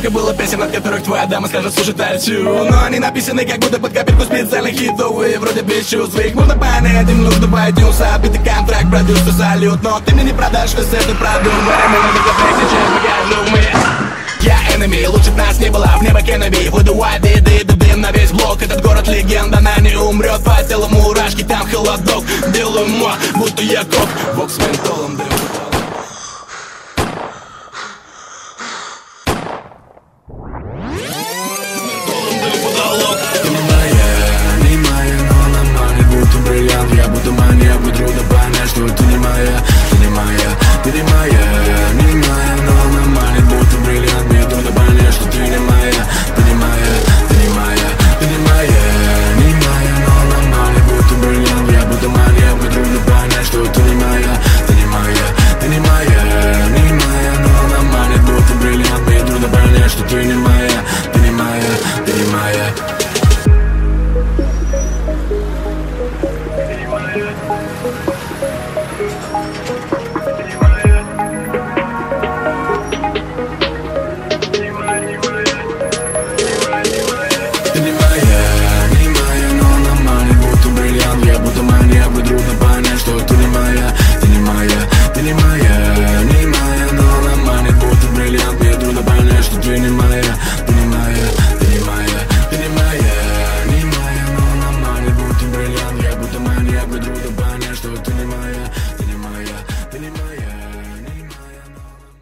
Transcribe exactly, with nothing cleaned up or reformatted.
Сколько было песен, от которых твоя дама скажет: слушай, танцую. Но они написаны как будто под копирку специально хитовые. Вроде без чувств, их можно понять, им нужно пойдем. Забитый контракт, продюсер, салют. Но ты мне не продашь, что с этим продумываем. Мы на микрофоне сейчас покажу мы. Я enemy, лучше б нас не было, в небо Кеннеди. Выдувай биды, дым на весь блок. Этот город легенда, она не умрет. По телу мурашки, там холодок. Делаю мо, будто я кок. Вокс с ментолом, дым. Ты не моя, не моя, но она манит, будто бриллиант. Я будто маньяк, мне трудно понять, что ты не моя. Ты не моя, ты не моя, не моя, но она манит, будто бриллиант. Мне трудно понять, что ты не моя. Ты не моя, ты не моя, ты не моя, не моя, но она манит, будто бриллиант. Я будто маньяк, мне трудно понять, что ты не моя. Ты не моя, ты не моя, не моя, но она манит, будто бриллиант. Мне трудно понять, что ты не моя. Ты не моя, ты не моя. Ты не моя, не моя, но она манит, будто бриллиант. Я будто маньяк, мне трудно